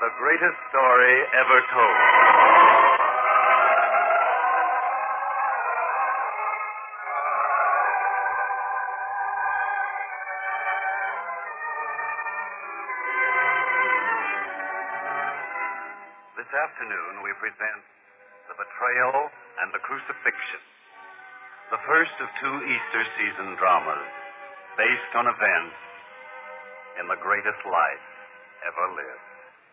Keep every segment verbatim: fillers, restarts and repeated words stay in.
the greatest story ever told. This afternoon we present The Betrayal and the Crucifixion, the first of two Easter season dramas based on events in the greatest life ever lived.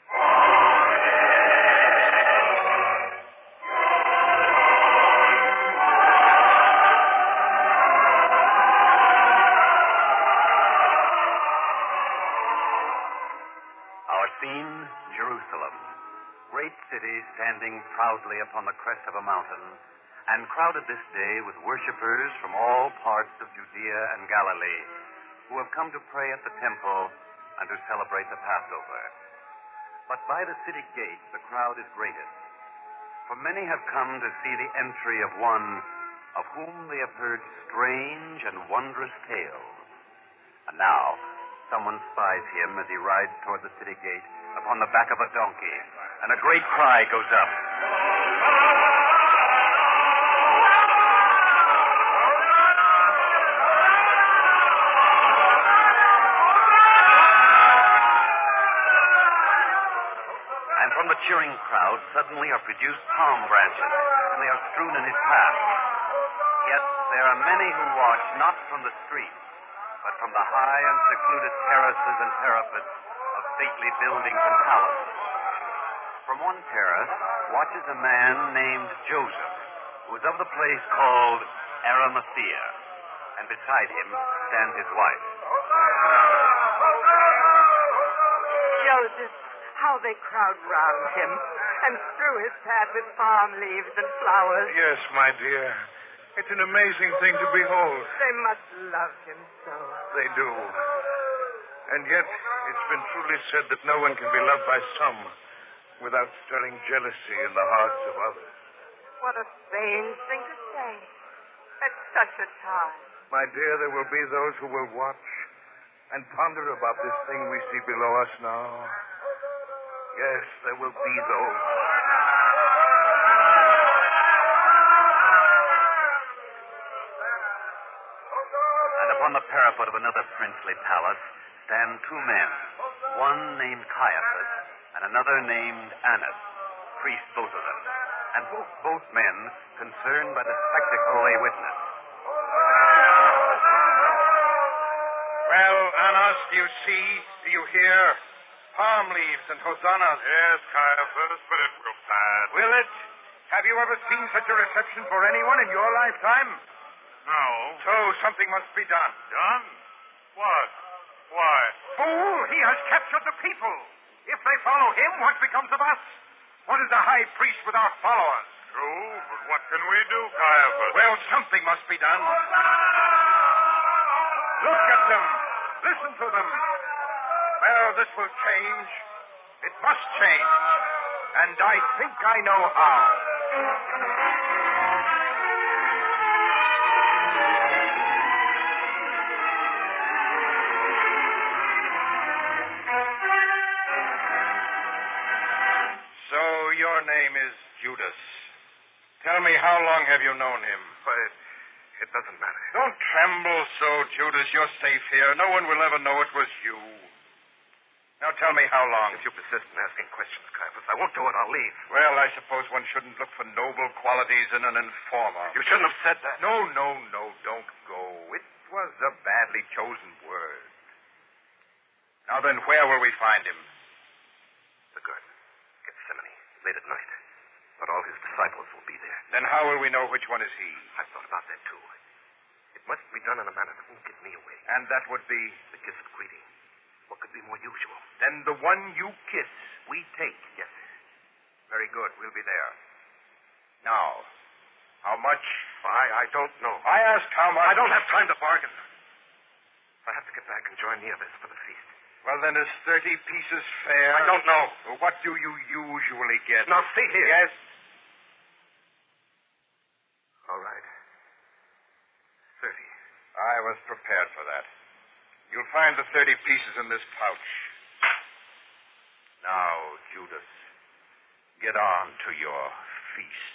Our scene, Jerusalem. Great city standing proudly upon the crest of a mountain and crowded this day with worshipers from all parts of Judea and Galilee who have come to pray at the temple and to celebrate the Passover. But by the city gate the crowd is greatest, for many have come to see the entry of one of whom they have heard strange and wondrous tales. And now someone spies him as he rides toward the city gate upon the back of a donkey, and a great cry goes up. And from the cheering crowd suddenly are produced palm branches, and they are strewn in his path. Yet there are many who watch not from the street, but from the high and secluded terraces and parapets of stately buildings and palaces. From one terrace watches a man named Joseph, who is of the place called Arimathea, and beside him stands his wife. Joseph, how they crowd round him and strew his path with palm leaves and flowers. Yes, my dear. It's an amazing thing to behold. They must love him so. They do. And yet, it's been truly said that no one can be loved by some without stirring jealousy in the hearts of others. What a strange thing to say at such a time. My dear, there will be those who will watch and ponder about this thing we see below us now. Yes, there will be those. And upon the parapet of another princely palace stand two men, one named Caiaphas and another named Annas, priests both of them, and both, both men concerned by the spectacle they witness. Well, Annas, do you see, do you hear? Palm leaves and hosannas. Yes, Caiaphas, but it will pass. Will it? Have you ever seen such a reception for anyone in your lifetime? No. So something must be done. Done? What? Why? Fool, he has captured the people. If they follow him, what becomes of us? What is a high priest without followers? True, but what can we do, Caiaphas? Well, something must be done. Look at them. Listen to them. Well, this will change. It must change. And I think I know how. So your name is Judas. Tell me, how long have you known him? Why, it doesn't matter. Don't tremble so, Judas. You're safe here. No one will ever know it was you. Now tell me how long. If you persist in asking questions, Caiaphas, I won't do it. I'll leave. Well, I suppose one shouldn't look for noble qualities in an informer. You shouldn't have said that. No, no, no, don't go. It was a badly chosen word. Now then, where will we find him? The garden. Gethsemane. Late at night. But all his disciples will be there. Then how will we know which one is he? I've thought about that, too. It must be done in a manner that won't give me away. And that would be? The kiss of greeting. What could be more usual? Then the one you kiss, we take. Yes, sir. Very good. We'll be there. Now, how much? I, I don't know. I asked how much. I don't have time to bargain. I have to get back and join the others for the feast. Well, then is thirty pieces fair? I don't know. Well, what do you usually get? Now, see here. Yes? All right. Thirty. I was prepared for that. You'll find the thirty pieces in this pouch. Now, Judas. Get on to your feast.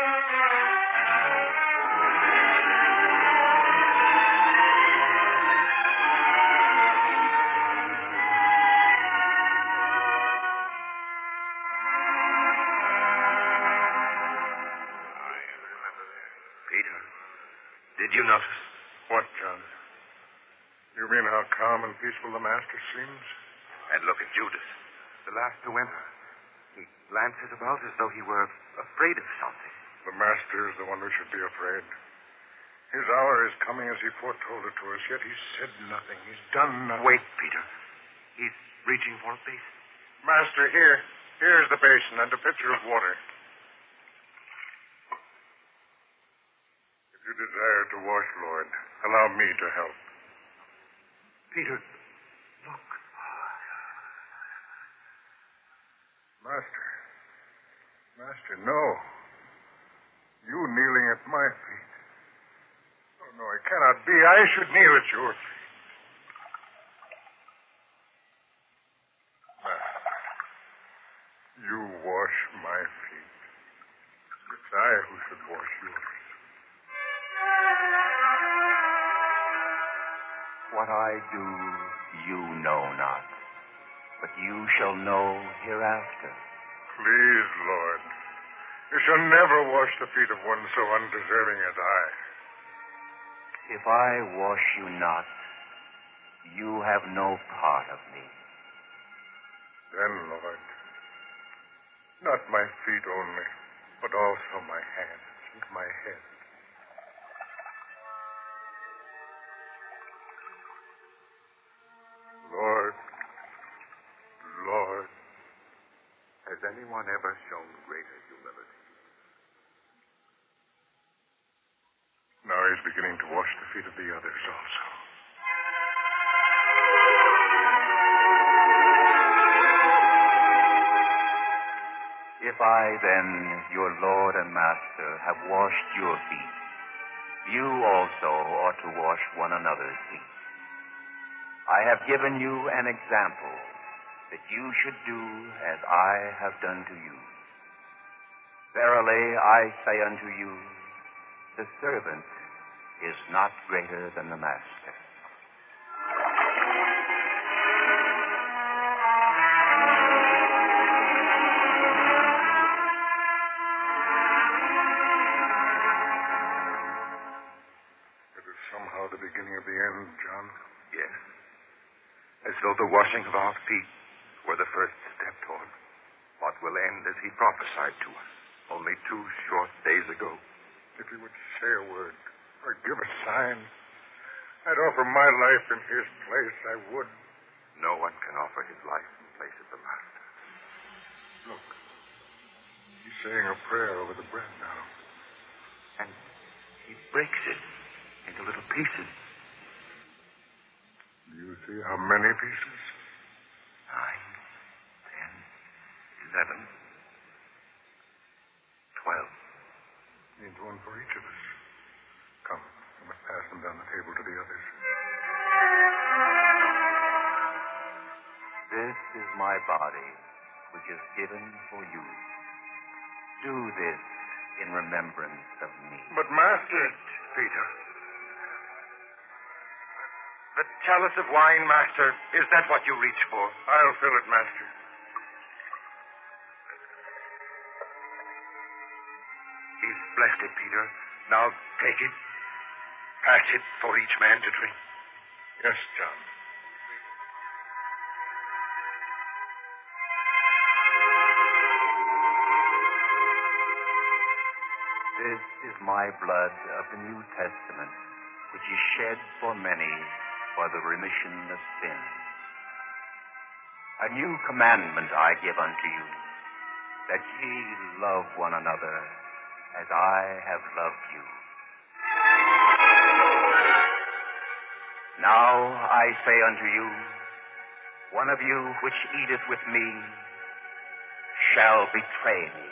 Peter, did you notice? What, John? You mean how calm and peaceful the master seems? And look at Judas, the last to enter. He glances about as though he were afraid of something. The master is the one who should be afraid. His hour is coming as he foretold it to us, yet he's said nothing. He's done nothing. Wait, Peter. He's reaching for a basin. Master, here. Here's the basin and a pitcher of water. If you desire to wash, Lord, allow me to help. Peter, look. Master. Master, no. You kneeling at my feet. Oh, no, it cannot be. I should kneel at your feet. Master, you wash my feet. It's I who should wash yours. What I do, you know not, but you shall know hereafter. Please, Lord, you shall never wash the feet of one so undeserving as I. If I wash you not, you have no part of me. Then, Lord, not my feet only, but also my hands and my head. Lord, Lord, Has anyone ever shown greater humility? now he's beginning to wash the feet of the others also. If I, then, your Lord and Master, have washed your feet, you also ought to wash one another's feet. I have given you an example that you should do as I have done to you. Verily, I say unto you, the servant is not greater than the master. It is somehow the beginning of the end, John. Yes. As though the washing of our feet were the first step toward what will end as he prophesied to us only two short days ago. If he would say a word or give a sign, I'd offer my life in his place. I would. No one can offer his life in place of the Master. Look, he's saying a prayer over the bread now. And he breaks it into little pieces. Do you see how many pieces? Nine, ten, eleven, twelve. Means one for each of us. Come, we must pass them down the table to the others. This is my body, which is given for you. Do this in remembrance of me. But, Master... Peter. The chalice of wine, Master, is that what you reach for? I'll fill it, Master. He's blessed it, Peter. Now take it. Pass it for each man to drink. Yes, John. This is my blood of the New Testament, which is shed for many for the remission of sins. A new commandment I give unto you, that ye love one another as I have loved you. Now I say unto you, one of you which eateth with me shall betray me.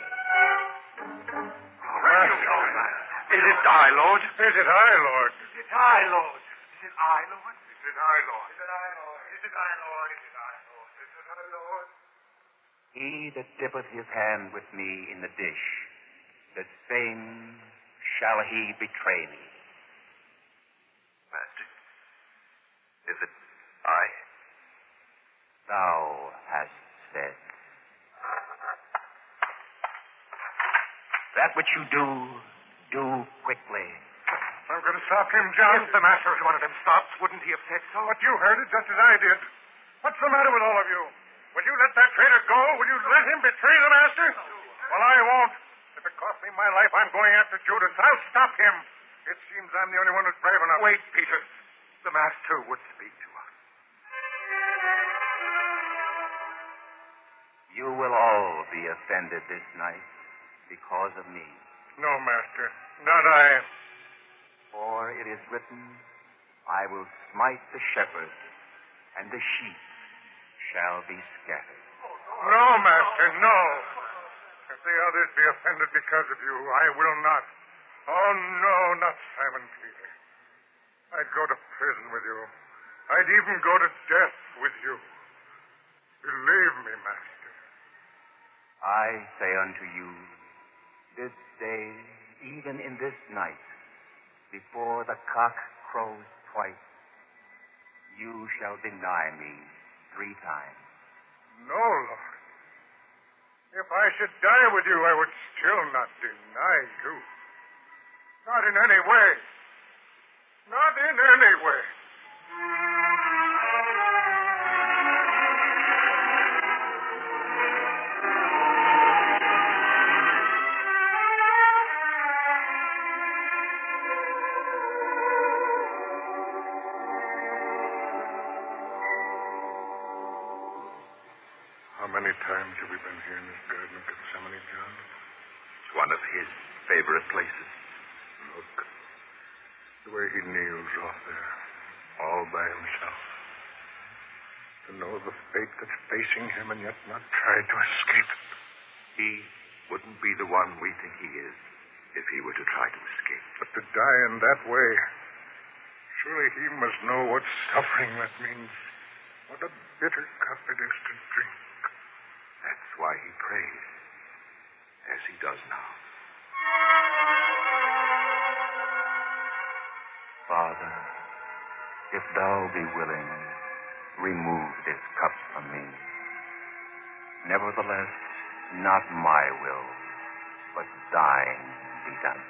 Is it I, Lord? Is it I, Lord? Is it I, Lord? Is it I, Lord? Is it I, Lord? Is it I, Lord? Is it I, Lord? Is it I, Lord? Is it I, Lord? He that dippeth his hand with me in the dish, the same shall he betray me. Master, is it I? Thou hast said. That which you do, do quickly. I'm going to stop him, John. If the master had wanted him stopped, wouldn't he have said so? But you heard it just as I did. What's the matter with all of you? Will you let that traitor go? Will you let him betray the master? Well, I won't. If it costs me my life, I'm going after Judas. I'll stop him. It seems I'm the only one who's brave enough. Wait, Peter. The master would speak to us. You will all be offended this night because of me. No, master. Not I. For it is written, I will smite the shepherd, and the sheep shall be scattered. No, master, no. If the others be offended because of you, I will not. Oh, no, not Simon Peter. I'd go to prison with you. I'd even go to death with you. Believe me, master. I say unto you, this day, even in this night, before the cock crows twice, you shall deny me three times. No, Lord. If I should die with you, I would still not deny you. Not in any way. Not in any way. How many times have we been here in this garden of Gethsemane, John? It's one of his favorite places. Look. The way he kneels off there, all by himself. To know the fate that's facing him and yet not try to escape it. He wouldn't be the one we think he is if he were to try to escape. But to die in that way, surely he must know what suffering that means. What a bitter cup it is to drink. That's why he prays, as he does now. Father, if thou be willing, remove this cup from me. Nevertheless, not my will, but thine be done.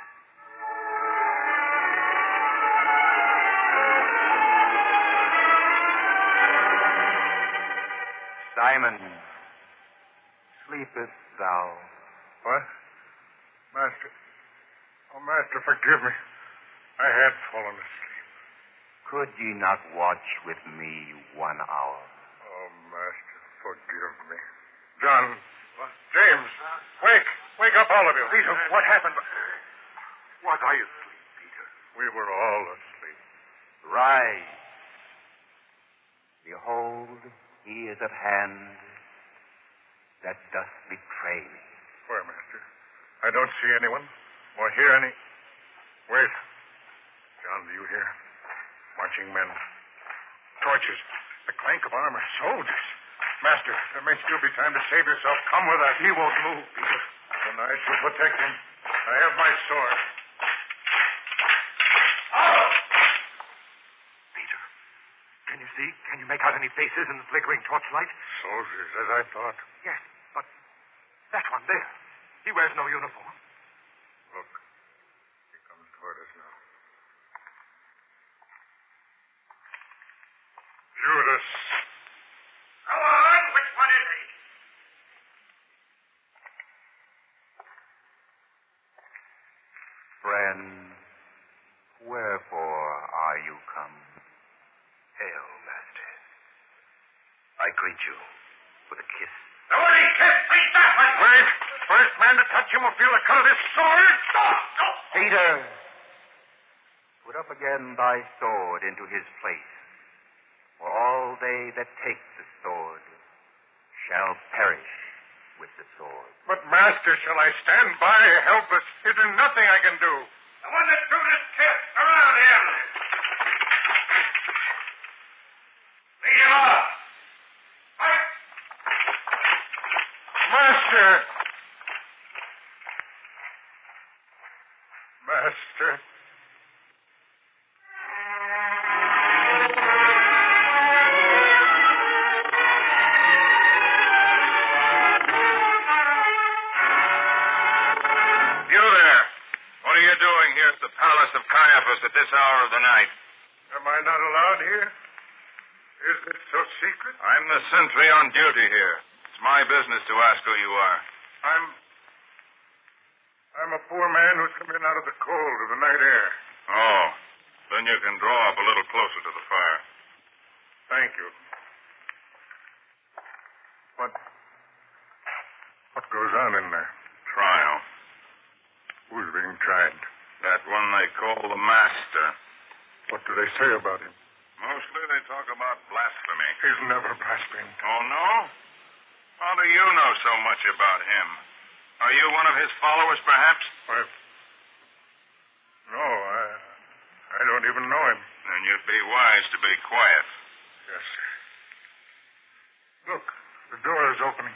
Simon, sleepest thou? What? Master. Oh, Master, forgive me. I had fallen asleep. Could ye not watch with me one hour? Oh, Master, forgive me. John. What? James. Wake. Wake up, all of you. Peter, what happened? Was I asleep, Peter? We were all asleep. Rise. Behold, he is at hand that doth betray me. Where, Master? I don't see anyone or hear any. Wait. John, do you hear? Marching men. Torches. The clank of armor. Soldiers. Master, there may still be time to save yourself. Come with us. He won't move, Peter. The knights will protect him. I have my sword. Peter, can you see? Can you make out any faces in the flickering torchlight? Soldiers, as I thought. Yes, but that one there. He wears no uniform. Look. He comes toward us now. Judas. Go on. Which one is he? Friend, wherefore are you come? Hail, Master. I greet you with a kiss. Nobody kiss me that one. Wait. First man to touch him will feel the cut of this sword. Stop. Stop. Peter, put up again thy sword into his place. For all they that take the sword shall perish with the sword. But, Master, shall I stand by helpless? Is there nothing I can do? The one that drew this kiss. Around him. Lead him off. Fight. hour of the night. Am I not allowed here? Is it so secret? I'm the sentry on duty here. It's my business to ask who you are. I'm... I'm a poor man who's come in out of the cold of the night air. Oh, then you can draw up a little closer to the fire. Thank you. What... What goes on in there? Trial. Who's being tried? That one they call the Master. What do they say about him? Mostly they talk about blasphemy. He's never blasphemed. Oh, no? How do you know so much about him? Are you one of his followers, perhaps? Why... No, I... I don't even know him. Then you'd be wise to be quiet. Yes, sir. Look, the door is opening.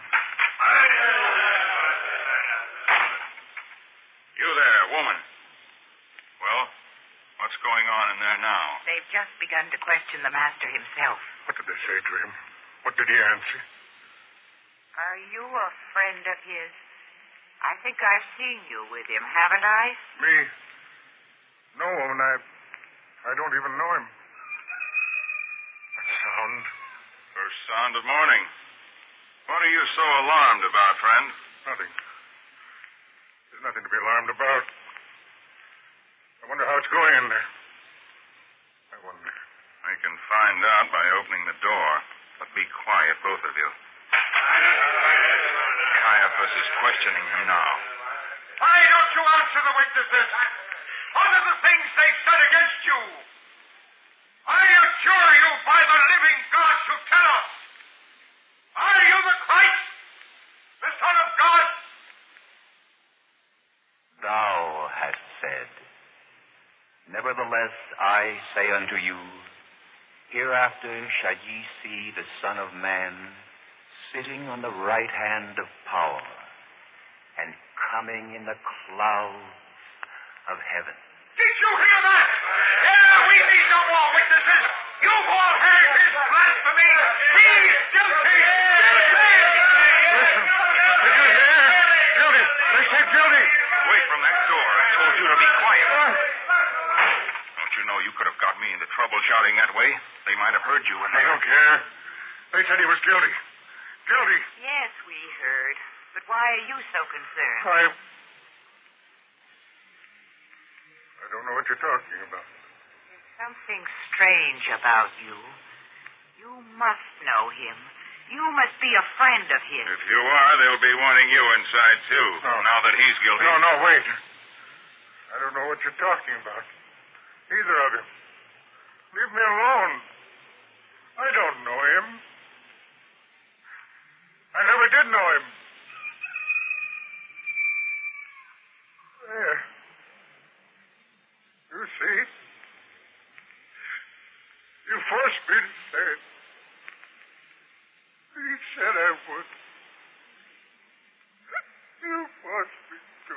You there, woman. Well, what's going on in there now? They've just begun to question the master himself. What did they say to him? What did he answer? Are you a friend of his? I think I've seen you with him, haven't I? Me? No, woman, I... I don't even know him. That sound. First sound of morning. What are you so alarmed about, friend? Nothing. There's nothing to be alarmed about. I wonder how it's going in there. I wonder. I can find out by opening the door. But be quiet, both of you. Caiaphas is questioning him now. Why don't you answer the witnesses? What are the things they've said against you? I adjure you by the living God to tell us. Are you the Christ, the Son of God? Thou hast said. Nevertheless, I say unto you, hereafter shall ye see the Son of Man sitting on the right hand of power and coming in the clouds of heaven. Did you hear that? Yeah, we need no more witnesses. You've all heard his blasphemy. He's guilty. Listen. Did you hear? Guilty. They say guilty. Wait from that door. I told you to be quiet. Don't you know you could have got me into trouble shouting that way? They might have heard you. And I don't care. They said he was guilty. Guilty. Yes, we heard. But why are you so concerned? I... I don't know what you're talking about. There's something strange about you. You must know him. You must be a friend of his. if you are, they'll be wanting you inside, too, No. now that he's guilty. No, no, wait. I don't know what you're talking about. Either of you. Leave me alone. I don't know him. I never did know him. There. You see? You forced me to say it. He said I would. You forced me to.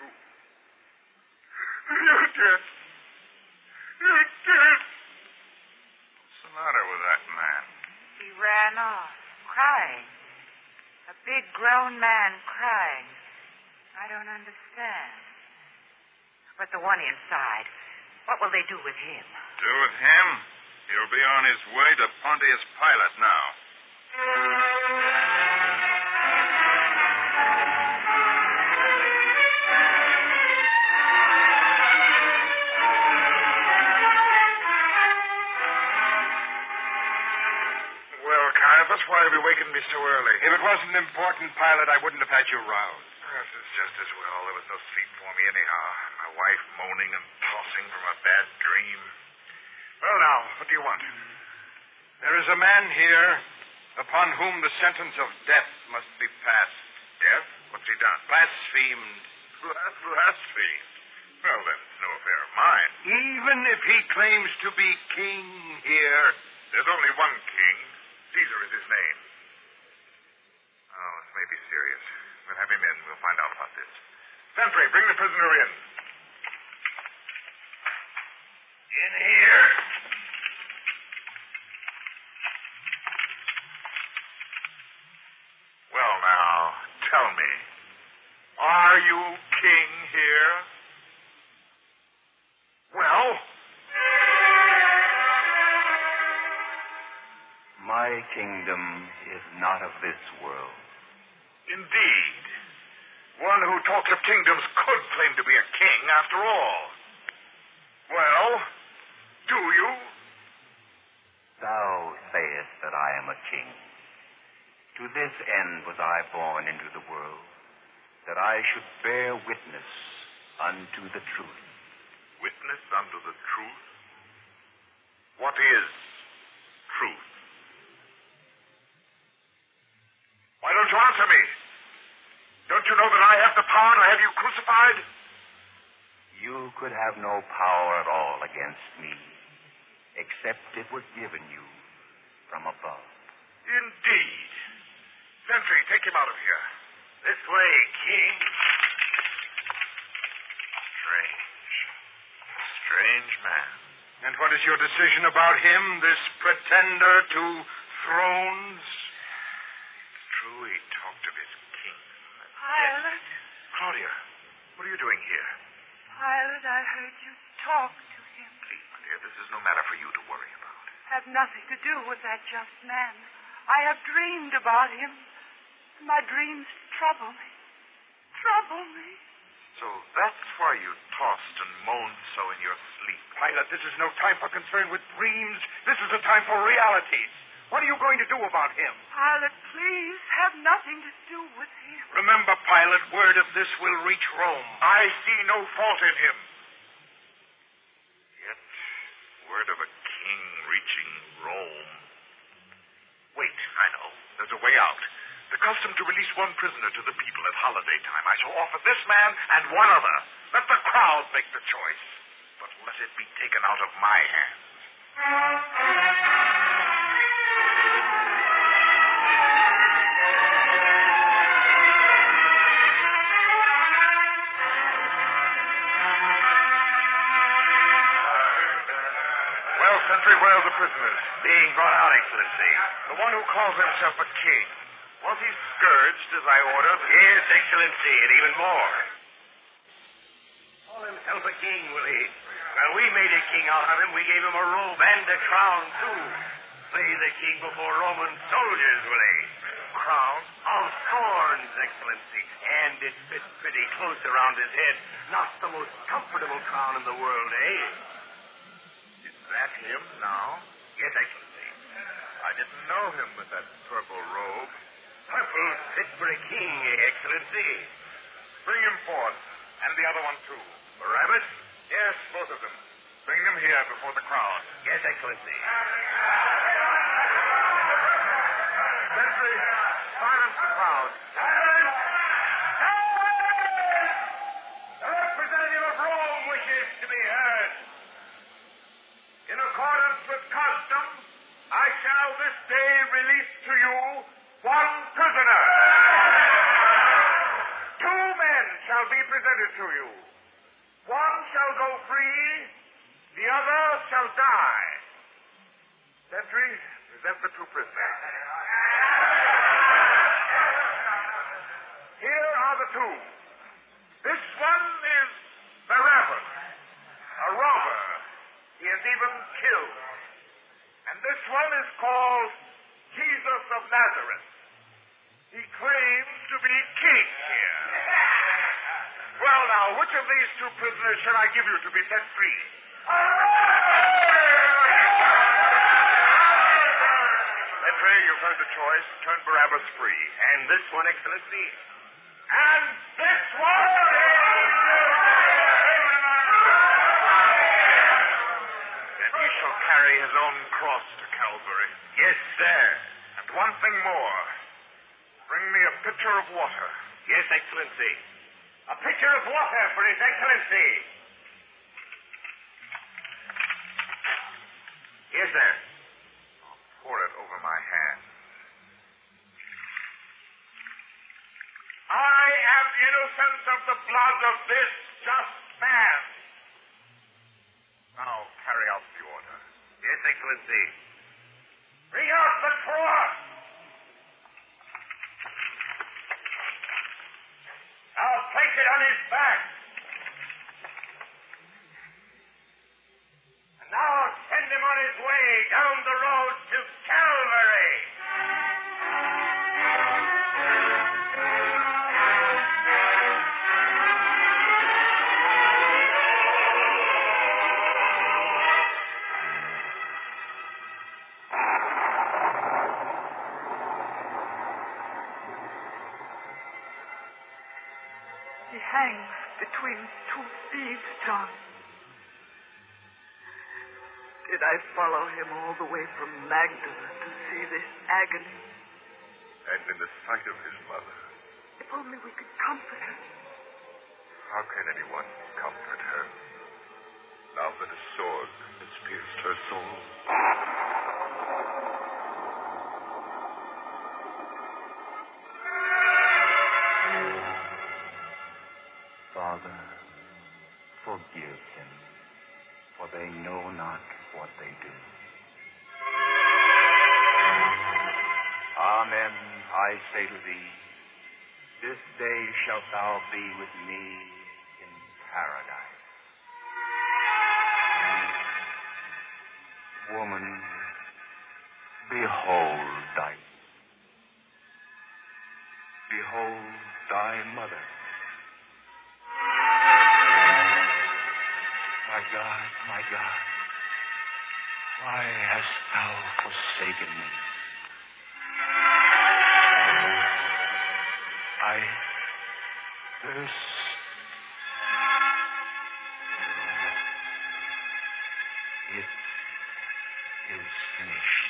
You did. You did. What's the matter with that man? He ran off, crying. A big grown man crying. I don't understand. But the one inside, what will they do with him? Do with him? He'll be on his way to Pontius Pilate now. Well, Caiaphas, why have you wakened me so early? If it wasn't important, Pilate, I wouldn't have had you roused. This is just as well. There was no sleep for me anyhow. My wife moaning and tossing from a bad dream. Well, now, what do you want? There is a man here upon whom the sentence of death must be passed. Death? What's he done? Blasphemed. Blas- Blasphemed. Well, then, it's no affair of mine. Even if he claims to be king here. There's only one king. Caesar is his name. Oh, this may be serious. We'll have him in. We'll find out about this. Sentry, bring the prisoner in. In here. Well, now, tell me. Are you king here? Well? My kingdom is not of this world. Indeed. One who talks of kingdoms could claim to be a king, after all. Well, do you? Thou sayest that I am a king. To this end was I born into the world, that I should bear witness unto the truth. Witness unto the truth? What is truth? Why don't you answer me? Don't you know that I have the power to have you crucified? You could have no power at all against me, except it was given you from above. Indeed. Sentry, take him out of here. This way, King. Strange. Strange man. And what is your decision about him, this pretender to thrones? It's true he talked of his king. Pilate. Claudia, what are you doing here? Pilate, I heard you talk to him. Please, my dear, this is no matter for you to worry about. Have nothing to do with that just man. I have dreamed about him. My dreams trouble me. Trouble me. So that's why you tossed and moaned so in your sleep. Pilate, this is no time for concern with dreams. This is a time for realities. What are you going to do about him? Pilate, please, have nothing to do with him. Remember, Pilate, word of this will reach Rome. I see no fault in him. Yet, word of a king reaching Rome. Wait, I know. There's a way out. The custom to release one prisoner to the people at holiday time. I shall offer this man and one other. Let the crowd make the choice. But let it be taken out of my hands. Well, Sentry, where are the prisoners? Being brought out, Excellency. The one who calls himself a king. Was he scourged as I ordered? Yes, Excellency, and even more. Call himself a king, will he? Well, we made a king out of him. We gave him a robe and a crown, too. Play the king before Roman soldiers, will he? Crown? Of thorns, Excellency. And it fits pretty close around his head. Not the most comfortable crown in the world, eh? Is that him now? Yes, Excellency. I didn't know him with that purple robe. Purple fit for a king, eh, Excellency? Bring him forth. And the other one, too. Barabbas? Yes, both of them. Bring them here before the crowd. Yes, Excellency. Sentry, silence the crowd. Silence! Silence! The representative of Rome wishes to be heard. In accordance with custom, I shall this day release to you one prisoner. Two men shall be presented to you. One shall go free, the other shall die. Sentry, present the two prisoners. Here are the two. This one is Barabbas, a robber. He has even killed. And this one is called Jesus of Nazareth. He claims to be king here. Well, now, which of these two prisoners shall I give you to be set free? Sentry, you've heard the choice. Turn Barabbas free. And this one, Excellency? And this one and he shall carry his own cross to Calvary. Yes, sir. And one thing more. Bring me a pitcher of water. Yes, Excellency. A pitcher of water for His Excellency. Yes, sir. I'll pour it over my hand. I am innocent of the blood of this just man. Now carry out the order. Yes, Excellency. Bring out the cross. Now place it on his back. And now send him on his way down the road to Calvary. hangs between two thieves, John. Did I follow him all the way from Magdala to see this agony? And in the sight of his mother. If only we could comfort her. How can anyone comfort her? Now that a sword has pierced her soul. Father, forgive them, for they know not what they do. Amen, I say to thee, this day shalt thou be with me in paradise. Woman, behold thy, behold thy mother. My God, my God, why hast thou forsaken me? I thirst. It is finished.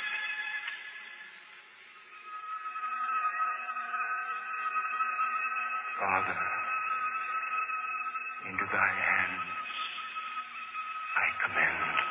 Father, into thy hands I commend